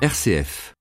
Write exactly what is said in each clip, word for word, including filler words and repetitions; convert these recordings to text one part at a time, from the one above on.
R C F.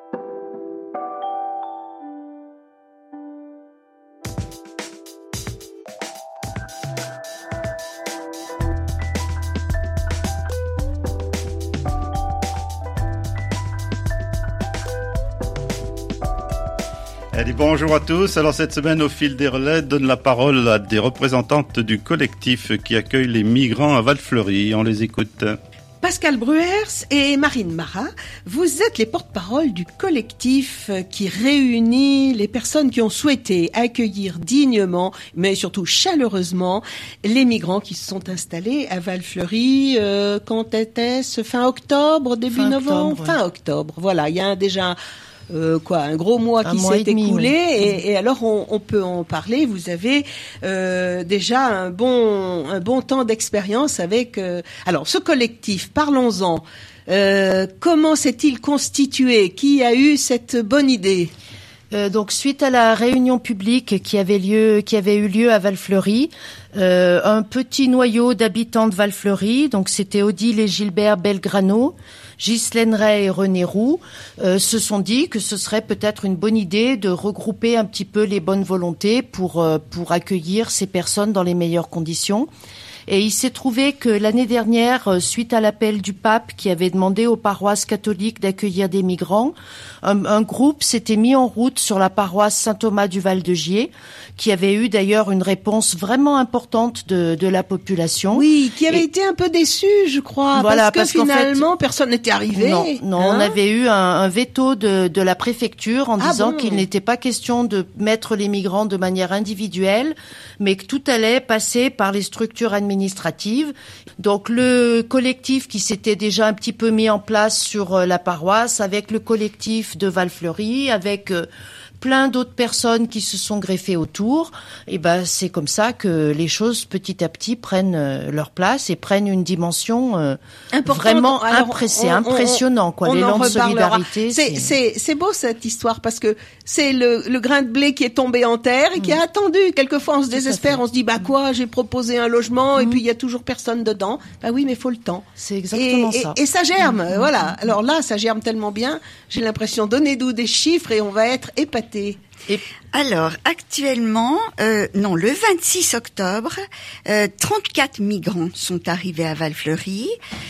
Allez, bonjour à tous. Alors cette semaine, au fil des relais, donne la parole à des représentantes du collectif qui accueille les migrants à Val-Fleury. On les écoute. Pascal Bruers et Marine Marat, vous êtes les porte-parole du collectif qui réunit les personnes qui ont souhaité accueillir dignement, mais surtout chaleureusement, les migrants qui se sont installés à Val-Fleury. Euh, quand était-ce? Fin octobre, début fin novembre octobre, Fin ouais. octobre, voilà. Il y a déjà... Euh, quoi, un gros mois un qui mois s'est écoulé, oui. et, et alors on, on peut en parler. Vous avez euh, déjà un bon, un bon temps d'expérience avec. Euh, alors, ce collectif, parlons-en. Euh, comment s'est-il constitué? Qui a eu cette bonne idée? Euh, donc, suite à la réunion publique qui avait lieu, qui avait eu lieu à Val-Fleury, euh, un petit noyau d'habitants de Val-Fleury, donc c'était Odile et Gilbert Belgrano, Ghislaine Ray et René Roux, euh, se sont dit que ce serait peut-être une bonne idée de regrouper un petit peu les bonnes volontés pour euh, pour accueillir ces personnes dans les meilleures conditions. Et il s'est trouvé que l'année dernière, suite à l'appel du pape qui avait demandé aux paroisses catholiques d'accueillir des migrants, un, un groupe s'était mis en route sur la paroisse Saint-Thomas du Val-de-Gier, qui avait eu d'ailleurs une réponse vraiment importante de, de la population. Oui, qui avait Et, été un peu déçu, je crois, voilà, parce que parce finalement, fait, personne n'était arrivé. Non, non hein on avait eu un, un veto de, de la préfecture en ah disant bon qu'il n'était pas question de mettre les migrants de manière individuelle, mais que tout allait passer par les structures administratives. administrative. Donc le collectif qui s'était déjà un petit peu mis en place sur la paroisse, avec le collectif de Val-Fleury, avec euh, plein d'autres personnes qui se sont greffées autour, et ben c'est comme ça que les choses petit à petit prennent euh, leur place et prennent une dimension euh, vraiment impressionnante, impressionnant quoi. L'élan de solidarité. C'est, c'est... c'est c'est beau cette histoire parce que c'est le, le grain de blé qui est tombé en terre et qui mmh. a attendu. Quelquefois on se désespère, on se dit bah quoi, j'ai proposé un logement mmh. et puis il y a toujours personne dedans. Bah oui, mais il faut le temps. C'est exactement et, ça. Et, et ça germe, mmh. voilà. Alors là, ça germe tellement bien. J'ai l'impression donnez-nous des chiffres et on va être épatés. Et alors, actuellement, euh, non, le vingt-six octobre, euh, trente-quatre migrants sont arrivés à Val-Fleury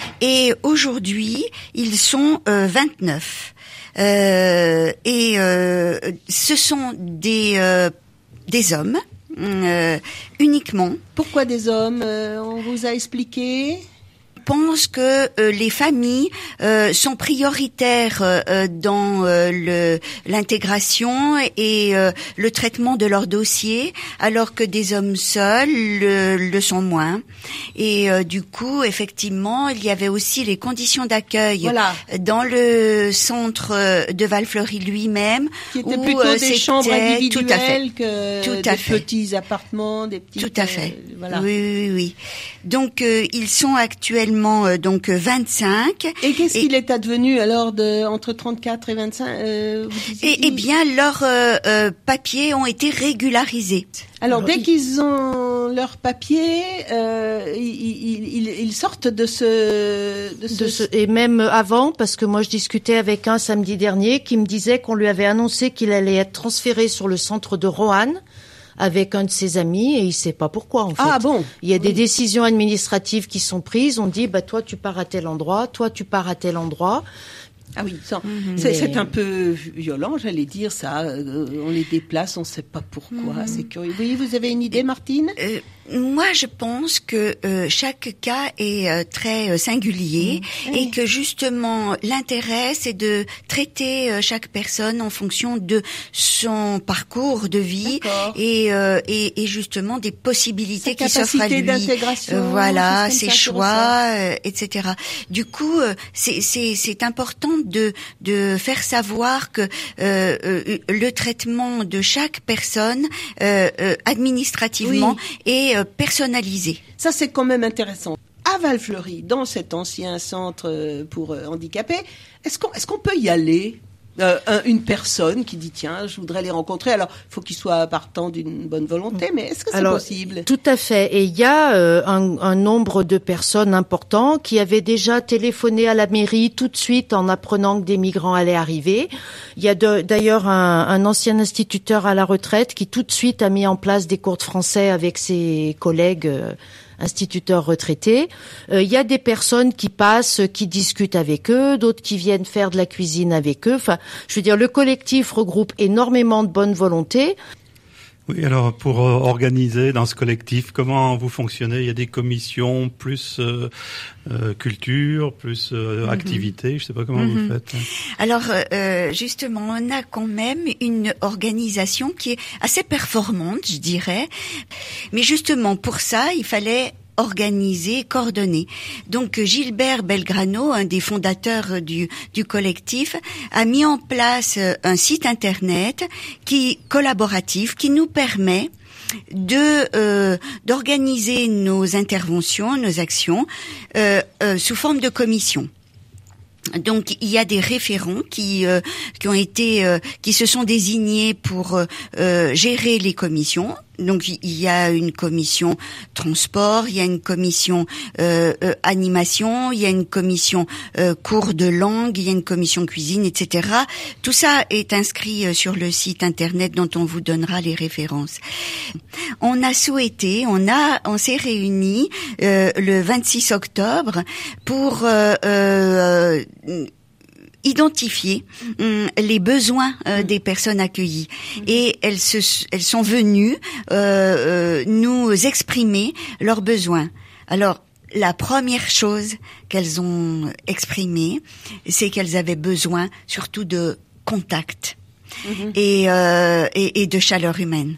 et aujourd'hui, ils sont euh, vingt-neuf. Euh, et euh, ce sont des euh, des hommes euh, uniquement. Pourquoi des hommes euh, On vous a expliqué ? pense que euh, les familles euh, sont prioritaires euh, dans euh, le, l'intégration et euh, le traitement de leur dossier, alors que des hommes seuls le, le sont moins. Et euh, du coup, effectivement, il y avait aussi les conditions d'accueil voilà. dans le centre de Val-Fleury lui-même, qui était où, plutôt euh, des chambres individuelles tout à fait, que tout à des fait. petits appartements, des petits. Tout à fait. Euh, voilà. Oui, oui, oui. Donc euh, ils sont actuellement Euh, donc vingt-cinq. Et qu'est-ce et, qu'il est advenu alors de entre trente-quatre et vingt-cinq euh, et, eh bien, leurs euh, euh, papiers ont été régularisés. Alors, alors dès il... qu'ils ont leurs papiers, euh, ils, ils, ils sortent de ce, de ce... De ce... Et même avant, parce que moi je discutais avec un samedi dernier qui me disait qu'on lui avait annoncé qu'il allait être transféré sur le centre de Roanne avec un de ses amis et il sait pas pourquoi en fait. Ah bon. Il y a oui. des décisions administratives qui sont prises, on dit bah toi tu pars à tel endroit, toi tu pars à tel endroit. Ah oui, ça, mmh, c'est, mais... c'est un peu violent, j'allais dire ça. Euh, on les déplace, on ne sait pas pourquoi. Mmh. C'est curieux. Oui, vous avez une idée, Martine ? euh, Moi, je pense que euh, chaque cas est euh, très euh, singulier mmh. et que justement l'intérêt, c'est de traiter euh, chaque personne en fonction de son parcours de vie et, euh, et et justement des possibilités Sa qui s'offrent à lui. D'intégration, euh, voilà, ses choix, euh, et cetera. Du coup, euh, c'est c'est c'est important de de faire savoir que euh, euh, le traitement de chaque personne euh, euh, administrativement oui. est euh, personnalisé. Ça, c'est quand même intéressant. À Val-Fleury, dans cet ancien centre pour euh, handicapés, est-ce qu'on est-ce qu'on peut y aller ? Euh, un, une personne qui dit tiens, je voudrais les rencontrer. Alors, il faut qu'ils soient partant d'une bonne volonté, mais est-ce que c'est Alors, possible? Tout à fait. Et il y a euh, un, un nombre de personnes importants qui avaient déjà téléphoné à la mairie tout de suite en apprenant que des migrants allaient arriver. Il y a de, d'ailleurs un, un ancien instituteur à la retraite qui tout de suite a mis en place des cours de français avec ses collègues euh, instituteurs retraités. Il euh, y a des personnes qui passent, qui discutent avec eux, d'autres qui viennent faire de la cuisine avec eux. Enfin, je veux dire, le collectif regroupe énormément de bonne volonté. Oui, alors pour euh, organiser dans ce collectif, comment vous fonctionnez? Il y a des commissions plus euh, euh, culture, plus euh, mm-hmm. activité, je sais pas comment mm-hmm. vous faites. Alors euh, justement, on a quand même une organisation qui est assez performante, je dirais. Mais justement pour ça, il fallait organisé, coordonné. Donc Gilbert Belgrano, un des fondateurs du, du collectif, a mis en place un site internet qui collaboratif qui nous permet de euh, d'organiser nos interventions, nos actions euh, euh, sous forme de commission. Donc il y a des référents qui euh, qui ont été euh, qui se sont désignés pour euh, gérer les commissions. Donc il y a une commission transport, il y a une commission euh, euh, animation, il y a une commission euh, cours de langue, il y a une commission cuisine, et cetera. Tout ça est inscrit sur le site internet dont on vous donnera les références. On a souhaité, on a, on s'est réunis euh, le vingt-six octobre pour euh, euh, identifier hum, les besoins euh, des personnes accueillies mmh. et elles se elles sont venues euh, euh, nous exprimer leurs besoins. Alors la première chose qu'elles ont exprimée, c'est qu'elles avaient besoin surtout de contact mmh. et, euh, et et de chaleur humaine.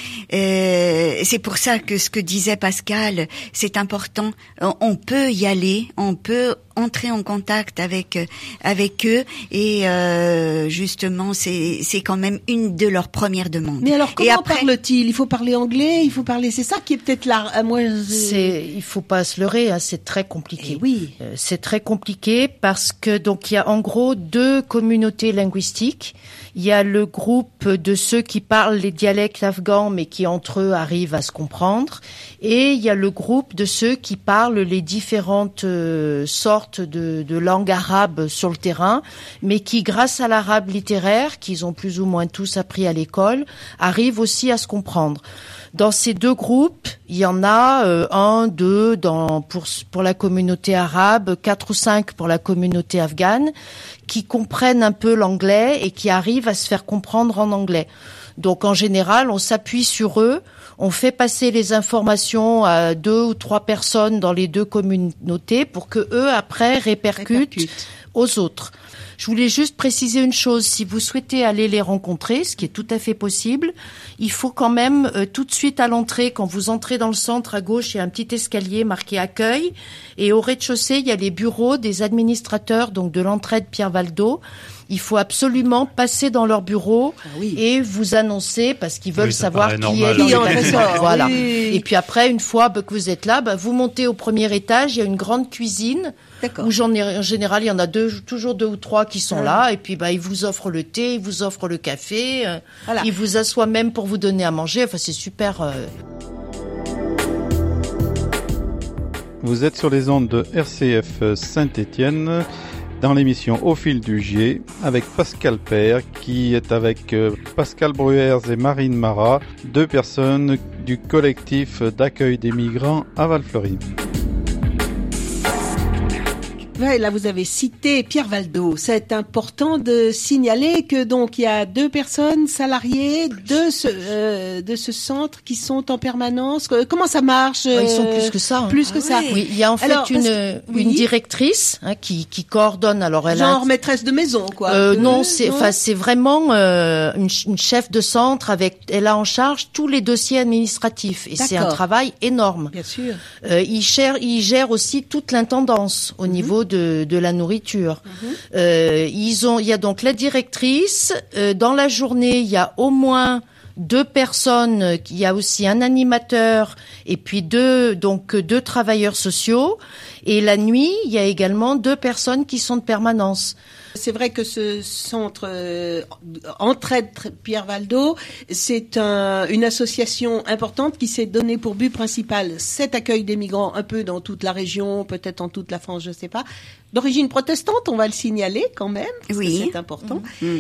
Euh, c'est pour ça que ce que disait Pascal, c'est important. On peut y aller, on peut entrer en contact avec avec eux et euh, justement c'est c'est quand même une de leurs premières demandes. Mais alors comment et après, parle-t-il? Il faut parler anglais, il faut parler, c'est ça qui est peut-être là. À moi, je... c'est il faut pas se leurrer, hein, c'est très compliqué. Et oui, euh, c'est très compliqué parce que donc il y a en gros deux communautés linguistiques. Il y a le groupe de ceux qui parlent les dialectes afghans mais qui entre eux arrivent à se comprendre, et il y a le groupe de ceux qui parlent les différentes euh, sortes de, de langues arabes sur le terrain, mais qui, grâce à l'arabe littéraire, qu'ils ont plus ou moins tous appris à l'école, arrivent aussi à se comprendre. Dans ces deux groupes, il y en a euh, un, deux dans, pour, pour la communauté arabe, quatre ou cinq pour la communauté afghane, qui comprennent un peu l'anglais et qui arrivent à se faire comprendre en anglais. Donc en général, on s'appuie sur eux, on fait passer les informations à deux ou trois personnes dans les deux communautés pour que eux après répercutent, répercutent. aux autres. Je voulais juste préciser une chose, si vous souhaitez aller les rencontrer, ce qui est tout à fait possible, il faut quand même euh, tout de suite à l'entrée, quand vous entrez dans le centre, à gauche, il y a un petit escalier marqué accueil, et au rez-de-chaussée, il y a les bureaux des administrateurs, donc de l'entraide Pierre Valdo. Il faut absolument passer dans leur bureau ah oui. et vous annoncer parce qu'ils veulent oui, savoir qui est qui en voilà. Oui. Et puis après, une fois bah, que vous êtes là, bah, vous montez au premier étage. Il y a une grande cuisine D'accord. où j'en ai, en général, il y en a deux, toujours deux ou trois qui sont ah. là. Et puis bah, ils vous offrent le thé, ils vous offrent le café, euh, voilà. Ils vous assoient même pour vous donner à manger. Enfin, c'est super. Euh... Vous êtes sur les ondes de R C F Saint-Étienne. Dans l'émission Au fil du Gier, avec Pascal Père, qui est avec Pascal Bruers et Marine Marat, deux personnes du collectif d'accueil des migrants à Val-Fleury. Ouais, là, vous avez cité Pierre Valdo. C'est important de signaler que donc il y a deux personnes salariées de ce euh, de ce centre qui sont en permanence. Comment ça marche? euh, Ils sont plus que ça. Hein. Plus que ah ça. Ouais. Oui, il y a en fait alors, une que, une oui. directrice hein, qui qui coordonne. Alors elle genre a, maîtresse de maison, quoi. Euh, euh, non, c'est enfin c'est vraiment euh, une, une chef de centre avec. Elle a en charge tous les dossiers administratifs et D'accord. c'est un travail énorme. Bien sûr. Euh, il gère il gère aussi toute l'intendance au mm-hmm. niveau de, de la nourriture. Mmh. Euh, ils ont, il y a donc la directrice. Euh, dans la journée, il y a au moins deux personnes. Il y a aussi un animateur et puis deux, donc deux travailleurs sociaux. Et la nuit, il y a également deux personnes qui sont de permanence. C'est vrai que ce centre euh, Entraide Pierre Valdo, c'est un, une association importante qui s'est donnée pour but principal cet accueil des migrants un peu dans toute la région, peut-être en toute la France, je sais pas. D'origine protestante, on va le signaler quand même, parce oui. que c'est important. Mmh.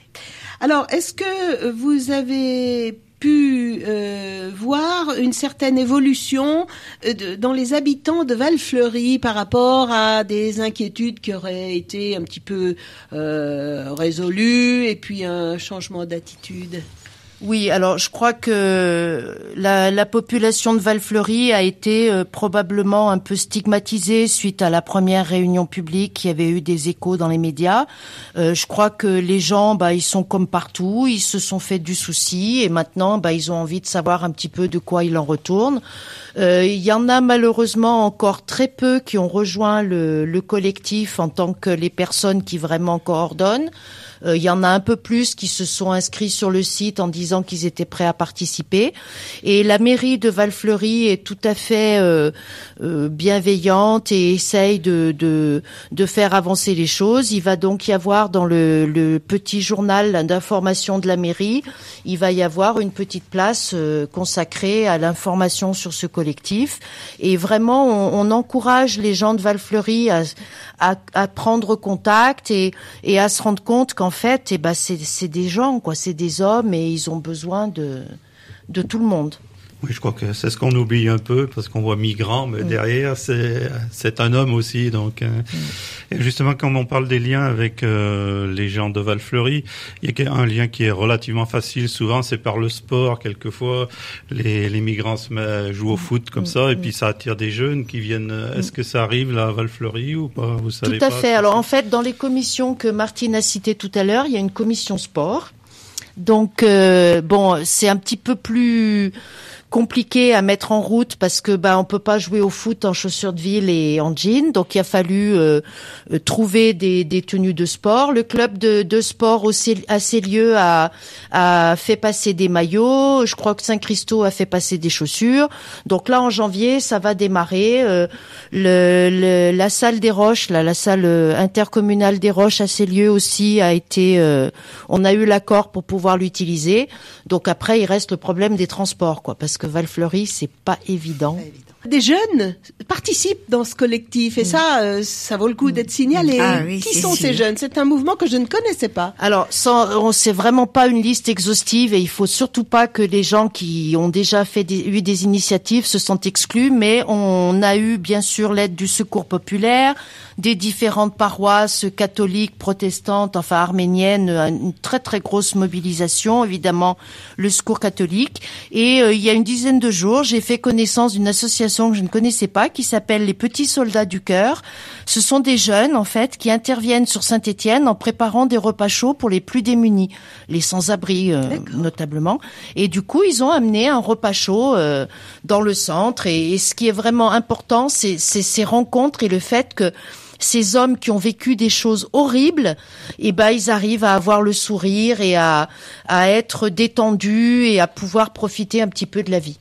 Alors, est-ce que vous avez pu euh, voir une certaine évolution euh, de, dans les habitants de Val-Fleury par rapport à des inquiétudes qui auraient été un petit peu euh, résolues et puis un changement d'attitude? Oui, alors je crois que la, la population de Val-Fleury a été euh, probablement un peu stigmatisée suite à la première réunion publique qui avait eu des échos dans les médias. Euh, je crois que les gens, bah, ils sont comme partout, ils se sont fait du souci et maintenant, bah, ils ont envie de savoir un petit peu de quoi il en retourne. Euh, il y en a malheureusement encore très peu qui ont rejoint le, le collectif en tant que les personnes qui vraiment coordonnent. Euh, il y en a un peu plus qui se sont inscrits sur le site en disant qu'ils étaient prêts à participer. Et la mairie de Val-Fleury est tout à fait euh, euh, bienveillante et essaye de, de, de faire avancer les choses. Il va donc y avoir dans le, le petit journal d'information de la mairie, il va y avoir une petite place euh, consacrée à l'information sur ce collectif. Et vraiment, on, on encourage les gens de Val-Fleury à, à, à prendre contact et, et à se rendre compte qu'en fait, eh ben, c'est, c'est des gens, quoi, c'est des hommes et ils ont besoin de, de tout le monde. Oui, je crois que c'est ce qu'on oublie un peu parce qu'on voit migrant, mais mmh. derrière, c'est, c'est un homme aussi. Donc, euh, mmh. et justement, quand on parle des liens avec euh, les gens de Val-Fleury, il y a un lien qui est relativement facile. Souvent, c'est par le sport. Quelquefois, les, les migrants se mettent, jouent au foot comme mmh. ça, et mmh. puis ça attire des jeunes qui viennent. Est-ce que ça arrive là à Val-Fleury ou pas? Vous savez pas? Tout à pas, fait. Alors, en fait, dans les commissions que Martine a citées tout à l'heure, il y a une commission sport. Donc, euh, bon, c'est un petit peu plus compliqué à mettre en route parce que bah on peut pas jouer au foot en chaussures de ville et en jean, donc il a fallu euh, euh, trouver des, des tenues de sport. Le club de, de sport aussi à ces lieux a, a fait passer des maillots. Je crois que Saint-Christo a fait passer des chaussures. Donc là en janvier ça va démarrer. Euh, le, le, la salle des Roches, là, la salle intercommunale des Roches à ces lieux aussi a été. Euh, on a eu l'accord pour pouvoir l'utiliser. Donc après il reste le problème des transports, quoi, parce que Val-Fleury, c'est pas évident. Des jeunes participent dans ce collectif et mmh. ça, euh, ça vaut le coup d'être signalé. Ah, oui, Qui sont sûr. ces jeunes? C'est un mouvement que je ne connaissais pas. Alors, sans, c'est vraiment pas une liste exhaustive et il faut surtout pas que les gens qui ont déjà fait des, eu des initiatives se sentent exclus, mais on a eu bien sûr l'aide du Secours populaire, des différentes paroisses catholiques, protestantes, enfin arméniennes, une très très grosse mobilisation, évidemment le Secours catholique. Et euh, il y a une dizaine de jours, j'ai fait connaissance d'une association que je ne connaissais pas, qui s'appelle les Petits Soldats du Cœur. Ce sont des jeunes, en fait, qui interviennent sur Saint-Étienne en préparant des repas chauds pour les plus démunis, les sans-abri euh, notablement. Et du coup, ils ont amené un repas chaud euh, dans le centre. Et, et ce qui est vraiment important, c'est, c'est ces rencontres et le fait que ces hommes qui ont vécu des choses horribles, eh ben, ils arrivent à avoir le sourire et à, à être détendus et à pouvoir profiter un petit peu de la vie.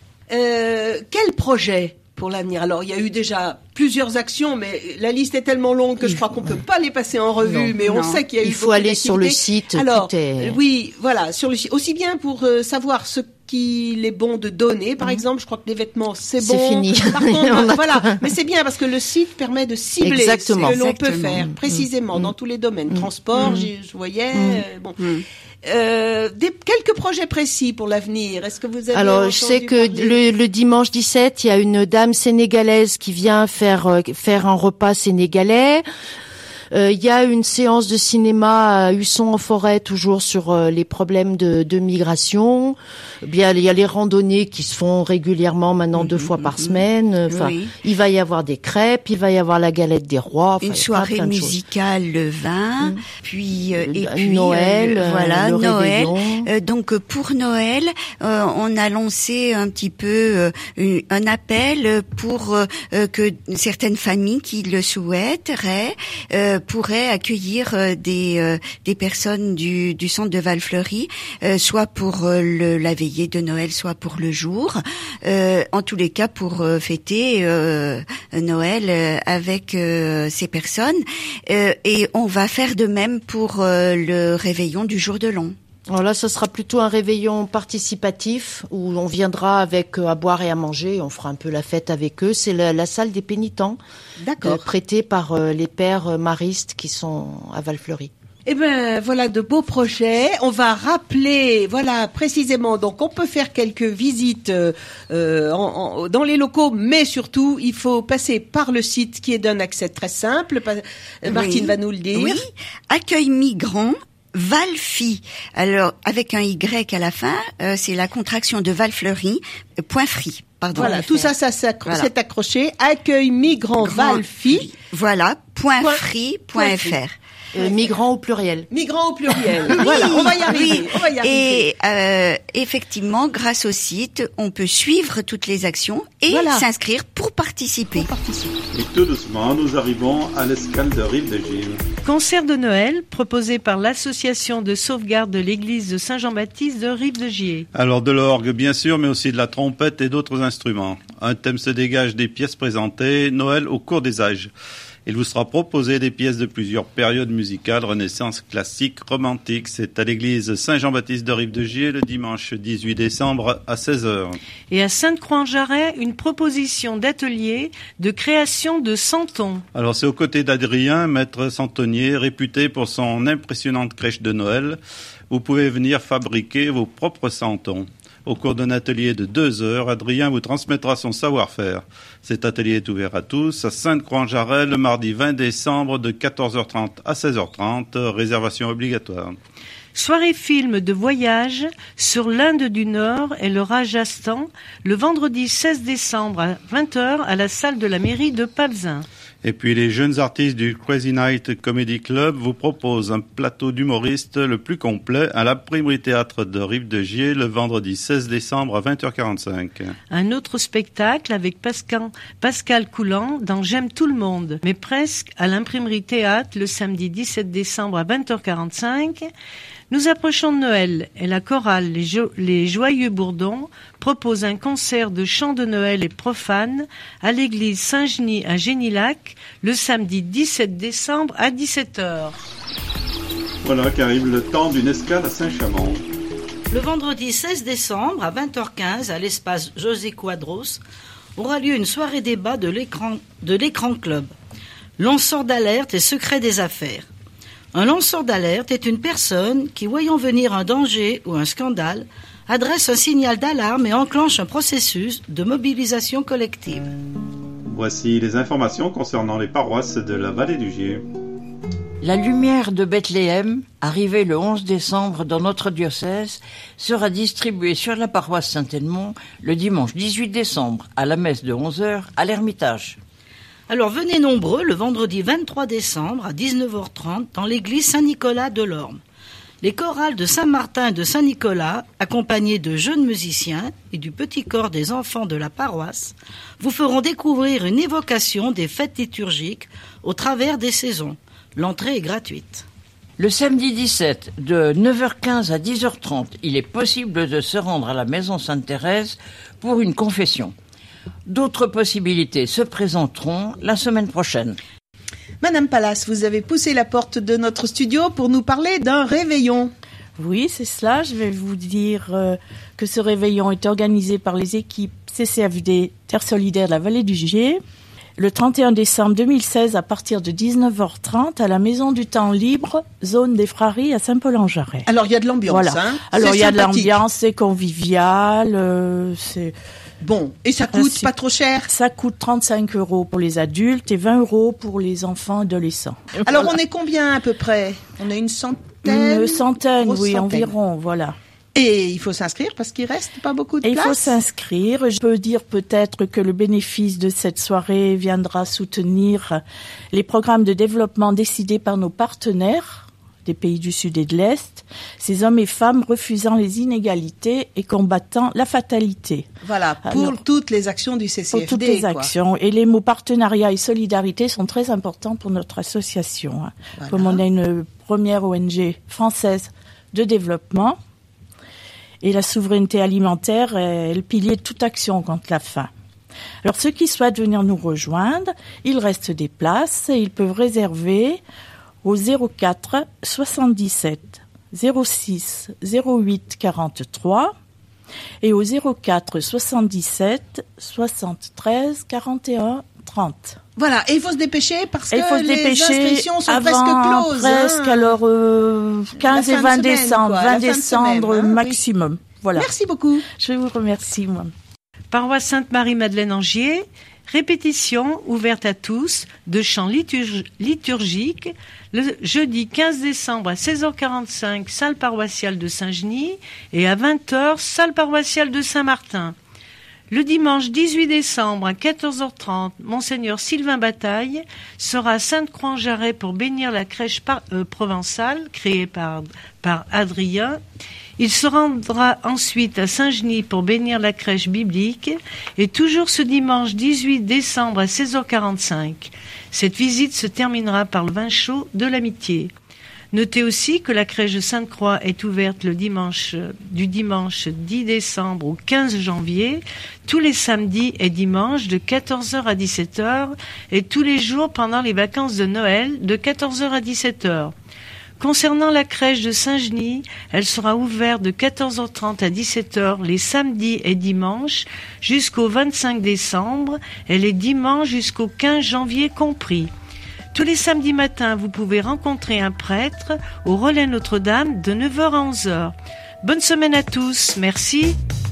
Euh, quel projet pour l'avenir? Alors, il y a eu déjà plusieurs actions, mais la liste est tellement longue que je crois qu'on peut pas les passer en revue, non, mais on non. sait qu'il y a eu Il faut aller sur le site. Alors, tout est... oui, voilà, sur le site. Aussi bien pour euh, savoir ce qu'il est bon de donner, par mmh. exemple, je crois que les vêtements, c'est, c'est bon. C'est fini. Par contre, voilà, mais c'est bien parce que le site permet de cibler Exactement. ce que l'on Exactement. peut faire, précisément, mmh. dans tous les domaines. Mmh. Transport, mmh. je voyais, mmh. euh, bon... Mmh. Euh, des, quelques projets précis pour l'avenir. Est-ce que vous avez Alors, entendu je sais que le, le dimanche dix-sept, il y a une dame sénégalaise qui vient faire euh, faire un repas sénégalais. Euh, il y a une séance de cinéma à Husson-en-Forêt, toujours sur euh, les problèmes de, de migration. Bien, il y a les randonnées qui se font régulièrement maintenant mmh, deux mmh, fois par mmh. semaine. Enfin, oui. Il va y avoir des crêpes, il va y avoir la galette des rois. Enfin, une soirée musicale le vingt, mmh. puis euh, et puis Noël, euh, voilà le Noël. Euh, donc pour Noël, euh, on a lancé un petit peu euh, un appel pour euh, que certaines familles qui le souhaiteraient euh, euh, pourrait accueillir euh, des euh, des personnes du du centre de Val-Fleury, euh, soit pour euh, le, la veillée de Noël, soit pour le jour. Euh, en tous les cas, pour euh, fêter euh, Noël euh, avec euh, ces personnes. Euh, et on va faire de même pour euh, le réveillon du jour de l'an. Alors là, ce sera plutôt un réveillon participatif où on viendra avec euh, à boire et à manger. On fera un peu la fête avec eux. C'est la, la salle des pénitents, D'accord. euh, prêtée par euh, les pères euh, maristes qui sont à Val-Fleury. Eh ben voilà de beaux projets. On va rappeler, voilà précisément. Donc on peut faire quelques visites euh, en, en, dans les locaux, mais surtout il faut passer par le site qui est d'un accès très simple. Martine oui. va nous le dire. Oui. Accueil migrant. Valfi. Alors avec un Y à la fin, euh, c'est la contraction de Val-Fleury. Euh, point free. Pardon. Voilà, tout ça, ça s'est voilà. accroché. Accueil migrant Valfi. Voilà. Point Point, free. Point fr. Euh, migrants au pluriel. Migrants au pluriel. Oui, voilà, on va y arriver. oui. On va y arriver. Et euh, effectivement, grâce au site, on peut suivre toutes les actions et voilà. s'inscrire pour participer. Pour participer. Et tout doucement, nous arrivons à l'escale de Rive-de-Gier. Concert de Noël proposé par l'association de sauvegarde de l'église de Saint-Jean-Baptiste de Rive-de-Gier. Alors de l'orgue bien sûr, mais aussi de la trompette et d'autres instruments. Un thème se dégage des pièces présentées, Noël au cours des âges. Il vous sera proposé des pièces de plusieurs périodes musicales, Renaissance, classique, romantique. C'est à l'église Saint-Jean-Baptiste de Rive-de-Gier le dimanche dix-huit décembre à seize heures. Et à Sainte-Croix-en-Jarret, une proposition d'atelier de création de santons. Alors c'est aux côtés d'Adrien, maître santonnier, réputé pour son impressionnante crèche de Noël. Vous pouvez venir fabriquer vos propres santons. Au cours d'un atelier de deux heures, Adrien vous transmettra son savoir-faire. Cet atelier est ouvert à tous à Sainte-Croix-en-Jarret le mardi vingt décembre de quatorze heures trente à seize heures trente, réservation obligatoire. Soirée film de voyage sur l'Inde du Nord et le Rajasthan le vendredi seize décembre à vingt heures à la salle de la mairie de Pavzin. Et puis les jeunes artistes du Crazy Night Comedy Club vous proposent un plateau d'humoristes le plus complet à l'Imprimerie Théâtre de Rive-de-Gier le vendredi seize décembre à vingt heures quarante-cinq. Un autre spectacle avec Pascal, Pascal Coulant dans J'aime tout le monde, mais presque à l'Imprimerie Théâtre le samedi dix-sept décembre à vingt heures quarante-cinq. Nous approchons de Noël et la chorale Les, jo- Les Joyeux Bourdons propose un concert de chants de Noël et profanes à l'église Saint-Genis à Génilac le samedi dix-sept décembre à dix-sept heures. Voilà qu'arrive le temps d'une escale à Saint-Chamond. Le vendredi seize décembre à vingt heures quinze à l'espace José Quadros aura lieu une soirée débat de l'écran, de l'écran club. Lanceur d'alerte et secret des affaires. Un lanceur d'alerte est une personne qui, voyant venir un danger ou un scandale, adresse un signal d'alarme et enclenche un processus de mobilisation collective. Voici les informations concernant les paroisses de la vallée du Gier. La lumière de Bethléem, arrivée le onze décembre dans notre diocèse, sera distribuée sur la paroisse Saint-Edmond le dimanche dix-huit décembre à la messe de onze heures à l'Ermitage. Alors venez nombreux le vendredi vingt-trois décembre à dix-neuf heures trente dans l'église Saint-Nicolas de l'Orme. Les chorales de Saint-Martin et de Saint-Nicolas, accompagnés de jeunes musiciens et du petit corps des enfants de la paroisse, vous feront découvrir une évocation des fêtes liturgiques au travers des saisons. L'entrée est gratuite. Le samedi dix-sept, de neuf heures quinze à dix heures trente, il est possible de se rendre à la maison Sainte-Thérèse pour une confession. D'autres possibilités se présenteront la semaine prochaine. Madame Pallas, vous avez poussé la porte de notre studio pour nous parler d'un réveillon. Oui, c'est cela. Je vais vous dire euh, que ce réveillon est organisé par les équipes C C F D Terre Solidaire de la Vallée du Gier le trente et un décembre deux mille seize à partir de dix-neuf heures trente à la Maison du Temps Libre, zone des Fraries à Saint-Paul-en-Jarret. Alors il y a de l'ambiance. Voilà. Hein. Alors il y a sympathique. de l'ambiance, c'est convivial, euh, c'est... Bon, et ça coûte Ainsi, pas trop cher. Ça coûte trente-cinq euros pour les adultes et vingt euros pour les enfants adolescents. Alors Voilà. on est combien à peu près? On est une centaine. Une centaine, grosse oui, centaine. environ, voilà. Et il faut s'inscrire parce qu'il reste pas beaucoup de Et il place. faut s'inscrire. Je peux dire peut-être que le bénéfice de cette soirée viendra soutenir les programmes de développement décidés par nos partenaires, des pays du Sud et de l'Est, ces hommes et femmes refusant les inégalités et combattant la fatalité. Voilà, pour Alors, toutes les actions du C C F D. Pour toutes les quoi. actions. Et les mots partenariat et solidarité sont très importants pour notre association. Voilà. Comme on a une première O N G française de développement, et la souveraineté alimentaire est le pilier de toute action contre la faim. Alors ceux qui souhaitent venir nous rejoindre, il reste des places et ils peuvent réserver au zéro quatre soixante-dix-sept zéro six zéro huit quarante-trois et au zéro quatre soixante-dix-sept soixante-treize quarante et un trente. Voilà, et il faut se dépêcher parce et que se les dépêcher inscriptions sont avant, presque closes. Presque, hein. alors euh, quinze et vingt semaine, décembre, quoi, vingt décembre semaine, hein, maximum. Oui. Voilà. Merci beaucoup. Je vous remercie, moi. Paroisse Sainte-Marie-Madeleine-Angier, répétition ouverte à tous de chants liturg- liturgiques le jeudi quinze décembre à seize heures quarante-cinq, salle paroissiale de Saint-Genis et à vingt heures, salle paroissiale de Saint-Martin. Le dimanche dix-huit décembre à quatorze heures trente, Monseigneur Sylvain Bataille sera à Sainte-Croix-en-Jarret pour bénir la crèche par, euh, provençale créée par, par Adrien. Il se rendra ensuite à Saint-Genis pour bénir la crèche biblique et toujours ce dimanche dix-huit décembre à seize heures quarante-cinq. Cette visite se terminera par le vin chaud de l'amitié. Notez aussi que la crèche de Sainte-Croix est ouverte le dimanche, du dimanche dix décembre au quinze janvier, tous les samedis et dimanches de quatorze heures à dix-sept heures et tous les jours pendant les vacances de Noël de quatorze heures à dix-sept heures. Concernant la crèche de Saint-Genis, elle sera ouverte de quatorze heures trente à dix-sept heures les samedis et dimanches jusqu'au vingt-cinq décembre et les dimanches jusqu'au quinze janvier compris. Tous les samedis matins, vous pouvez rencontrer un prêtre au relais Notre-Dame de neuf heures à onze heures. Bonne semaine à tous, merci.